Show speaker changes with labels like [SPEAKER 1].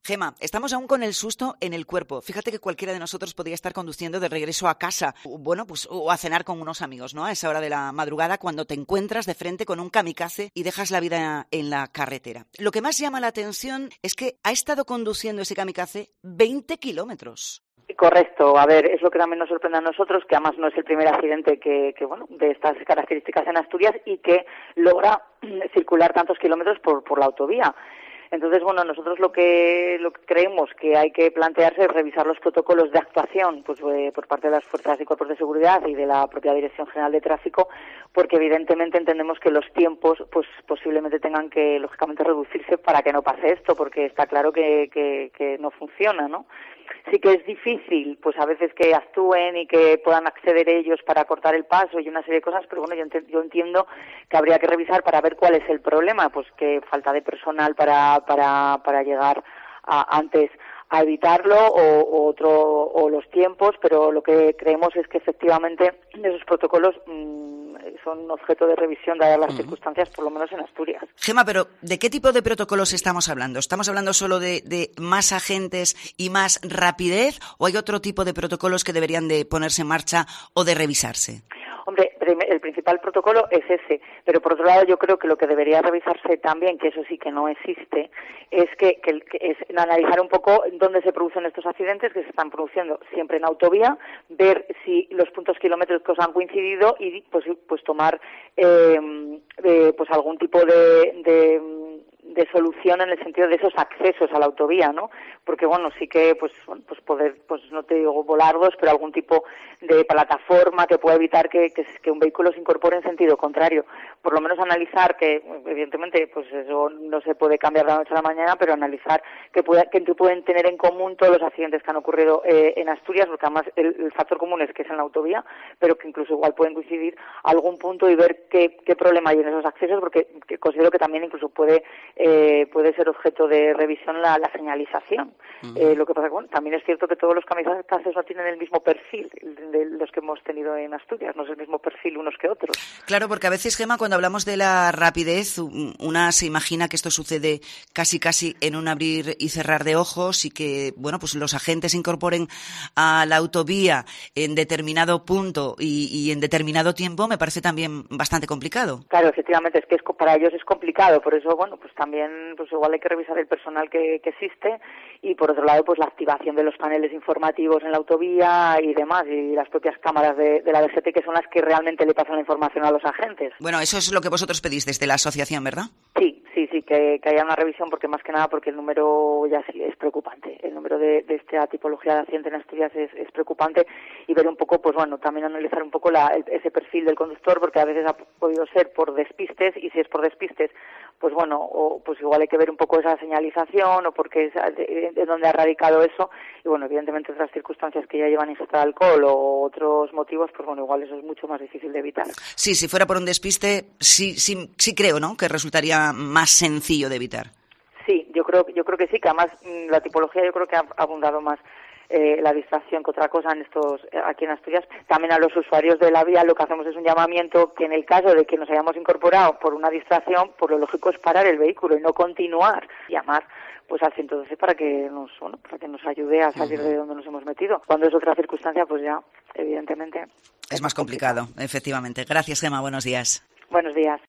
[SPEAKER 1] Gema, estamos aún con el susto en el cuerpo. Fíjate que cualquiera de nosotros podría estar conduciendo de regreso a casa, o a cenar con unos amigos, ¿no? A esa hora de la madrugada, cuando te encuentras de frente con un kamikaze y dejas la vida en la carretera. Lo que más llama la atención es que ha estado conduciendo ese kamikaze 20 kilómetros.
[SPEAKER 2] Correcto. A ver, es lo que también nos sorprende a nosotros, que además no es el primer accidente que de estas características en Asturias y que logra circular tantos kilómetros por la autovía. Entonces, nosotros lo que creemos que hay que plantearse es revisar los protocolos de actuación por parte de las fuerzas y cuerpos de seguridad y de la propia Dirección General de Tráfico, porque evidentemente entendemos que los tiempos posiblemente tengan que, lógicamente, reducirse para que no pase esto, porque está claro que no funciona, ¿no? Sí que es difícil, a veces que actúen y que puedan acceder ellos para cortar el paso y una serie de cosas, pero yo entiendo que habría que revisar para ver cuál es el problema, que falta de personal para llegar antes a evitarlo o los tiempos, pero lo que creemos es que efectivamente esos protocolos son objeto de revisión dadas las circunstancias, por lo menos en Asturias.
[SPEAKER 1] Gema, pero ¿de qué tipo de protocolos estamos hablando? ¿Estamos hablando solo de más agentes y más rapidez o hay otro tipo de protocolos que deberían de ponerse en marcha o de revisarse?
[SPEAKER 2] Hombre, el principal protocolo es ese, pero por otro lado yo creo que lo que debería revisarse también, que eso sí que no existe, es que es analizar un poco dónde se producen estos accidentes, que se están produciendo siempre en autovía, ver si los puntos kilométricos han coincidido y pues tomar algún tipo de solución en el sentido de esos accesos a la autovía, ¿no? Porque sí que poder, no te digo volardos, pero algún tipo de plataforma que pueda evitar que un vehículo se incorpore en sentido contrario. Por lo menos analizar que, evidentemente, eso no se puede cambiar de la noche a la mañana, pero analizar que pueden tener en común todos los accidentes que han ocurrido en Asturias, porque además el factor común es que es en la autovía, pero que incluso igual pueden coincidir a algún punto y ver qué problema hay en esos accesos, porque considero que también incluso puede ser objeto de revisión la señalización. Lo que pasa que también es cierto que todos los kamikazes no tienen el mismo perfil de los que hemos tenido en Asturias, no es el mismo perfil unos que otros.
[SPEAKER 1] Claro, porque a veces, Gema, cuando hablamos de la rapidez, una se imagina que esto sucede casi en un abrir y cerrar de ojos y que, los agentes se incorporen a la autovía en determinado punto y en determinado tiempo, me parece también bastante complicado.
[SPEAKER 2] Claro, efectivamente, es que para ellos es complicado, por eso, también igual hay que revisar el personal que existe y por otro lado la activación de los paneles informativos en la autovía y demás, y las propias cámaras de la DGT, que son las que realmente le pasan la información a los agentes.
[SPEAKER 1] Bueno, eso es lo que vosotros pedís desde la asociación, ¿verdad?
[SPEAKER 2] Sí, que haya una revisión, porque más que nada porque el número ya sí es preocupante. El número de esta tipología de accidente en Asturias es preocupante, y ver un poco, también analizar un poco ese perfil del conductor, porque a veces ha podido ser por despistes, y si es por despistes, igual hay que ver un poco esa señalización o porque es de dónde ha radicado eso, y evidentemente otras circunstancias que ya llevan ingesta de alcohol o otros motivos, igual eso es mucho más difícil de evitar.
[SPEAKER 1] Sí, si fuera por un despiste, sí creo, ¿no?, que resultaría más sencillo de evitar.
[SPEAKER 2] Sí, yo creo que sí, que además la tipología yo creo que ha abundado más la distracción que otra cosa aquí en Asturias. También a los usuarios de la vía lo que hacemos es un llamamiento que en el caso de que nos hayamos incorporado por una distracción, lo lógico es parar el vehículo y no continuar, llamar al 112 para que nos ayude a salir de donde nos hemos metido. Cuando es otra circunstancia, ya evidentemente
[SPEAKER 1] es más complicado, efectivamente. Gracias, Gema, buenos días.
[SPEAKER 2] Buenos días.